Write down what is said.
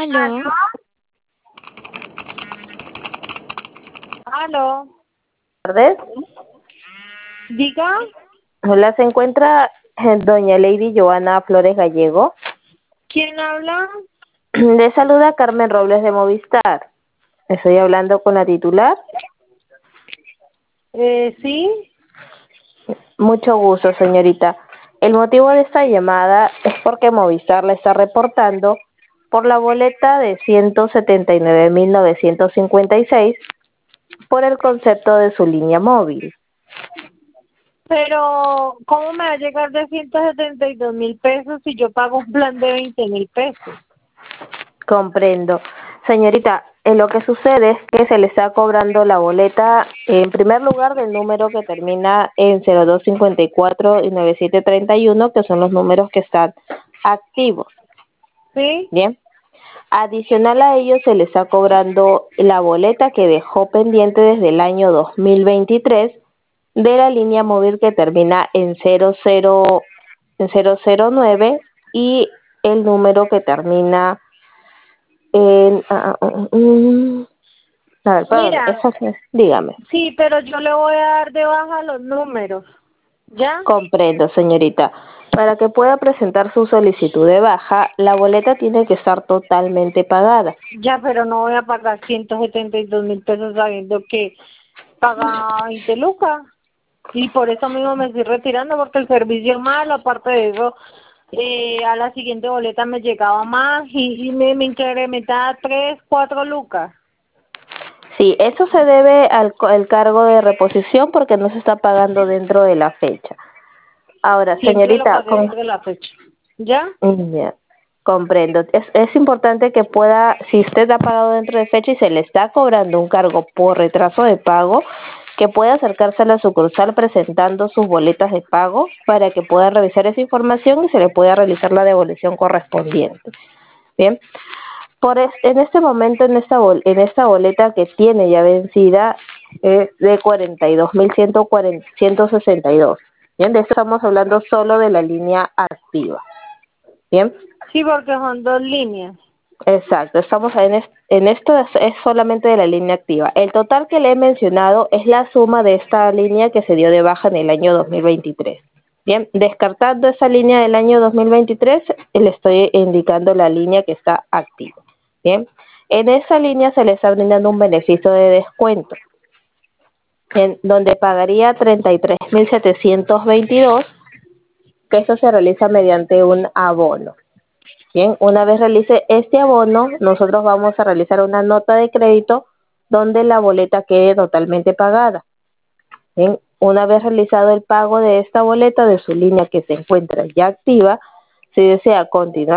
Aló, Aló, Tardes. diga, Hola, se encuentra doña Lady Joana Flores Gallego. ¿quién habla? Le saluda Carmen Robles de Movistar. Estoy hablando con la titular. Sí, Mucho gusto, señorita. El motivo de esta llamada es porque Movistar le está reportando por la boleta de 179.956 por el concepto de su línea móvil. pero ¿cómo me va a llegar de 172.000 pesos si yo pago un plan de 20.000 pesos? Comprendo. Señorita, lo que sucede es que se le está cobrando la boleta en primer lugar del número que termina en 0254 y 9731, que son los números que están activos. ¿Sí? Bien. Adicional a ello, se le está cobrando la boleta que dejó pendiente desde el año 2023 de la línea móvil que termina en 009 y el número que termina en... a ver, perdón, Mira, dígame. sí, pero yo le voy a dar de baja los números, ¿ya? Comprendo, señorita. Para que pueda presentar su solicitud de baja, la boleta tiene que estar totalmente pagada. Ya, pero no voy a pagar 172.000 pesos sabiendo que paga 20 lucas. Y por eso mismo me estoy retirando, porque el servicio es malo, aparte de eso, a la siguiente boleta me llegaba más y me incrementaba 3, 4 lucas. Sí, eso se debe al cargo de reposición porque no se está pagando dentro de la fecha. Ahora, Siempre lo señorita, pagué dentro de la fecha. ¿Ya? ya, comprendo. Es importante que pueda, si usted ha pagado dentro de fecha y se le está cobrando un cargo por retraso de pago, que pueda acercarse a la sucursal presentando sus boletas de pago para que pueda revisar esa información y se le pueda realizar la devolución correspondiente. Bien. En este momento, en esta boleta que tiene ya vencida, es de 42.162. Bien, de esto estamos hablando solo de la línea activa. Bien, Sí, porque son 2 líneas. exacto. En esto es solamente de la línea activa. El total que le he mencionado es la suma de esta línea que se dio de baja en el año 2023. Bien, descartando esa línea del año 2023, le estoy indicando la línea que está activa. Bien, en esa línea se le está brindando un beneficio de descuento, en donde pagaría 33.722, que eso se realiza mediante un abono. Bien, una vez realice este abono, nosotros vamos a realizar una nota de crédito donde la boleta quede totalmente pagada. Bien, una vez realizado el pago de esta boleta de su línea que se encuentra ya activa, si desea continuar